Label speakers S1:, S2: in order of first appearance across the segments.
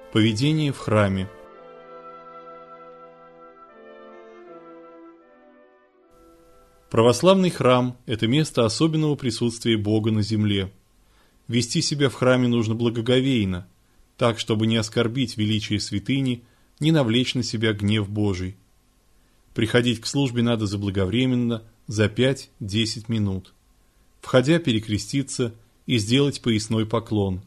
S1: Поведение в храме. Православный храм – это место особенного присутствия Бога на земле. Вести себя в храме нужно благоговейно, так, чтобы не оскорбить величие святыни, не навлечь на себя гнев Божий. Приходить к службе надо заблаговременно, за 5-10 минут. Входя, перекреститься и сделать поясной поклон.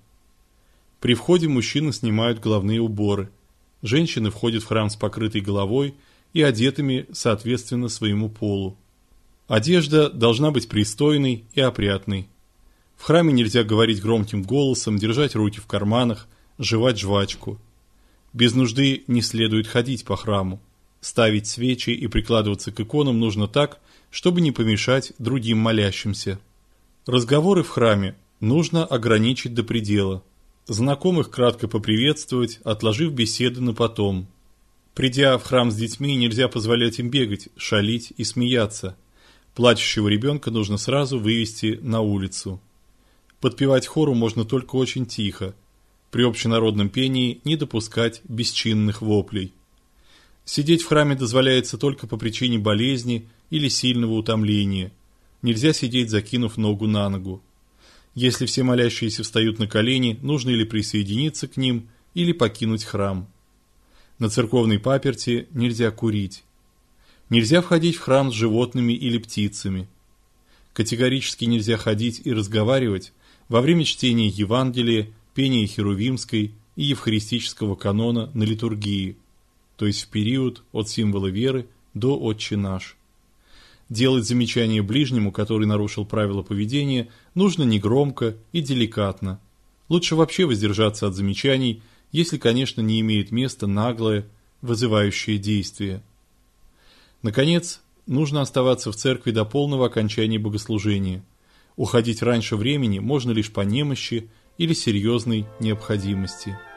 S1: При входе мужчины снимают головные уборы, женщины входят в храм с покрытой головой и одетыми соответственно своему полу. Одежда должна быть пристойной и опрятной. В храме нельзя говорить громким голосом, держать руки в карманах, жевать жвачку. Без нужды не следует ходить по храму. Ставить свечи и прикладываться к иконам нужно так, чтобы не помешать другим молящимся. Разговоры в храме нужно ограничить до предела. Знакомых кратко поприветствовать, отложив беседы на потом. Придя в храм с детьми, нельзя позволять им бегать, шалить и смеяться. Плачущего ребенка нужно сразу вывести на улицу. Подпевать хору можно только очень тихо. При общенародном пении не допускать бесчинных воплей. Сидеть в храме дозволяется только по причине болезни или сильного утомления. Нельзя сидеть, закинув ногу на ногу. Если все молящиеся встают на колени, нужно или присоединиться к ним, или покинуть храм. На церковной паперти нельзя курить. Нельзя входить в храм с животными или птицами. Категорически нельзя ходить и разговаривать во время чтения Евангелия, пения херувимской и евхаристического канона на литургии, то есть в период от символа веры до «Отче наш». Делать замечание ближнему, который нарушил правила поведения, нужно негромко и деликатно. Лучше вообще воздержаться от замечаний, если, конечно, не имеет места наглое, вызывающее действие. Наконец, нужно оставаться в церкви до полного окончания богослужения. Уходить раньше времени можно лишь по немощи или серьезной необходимости.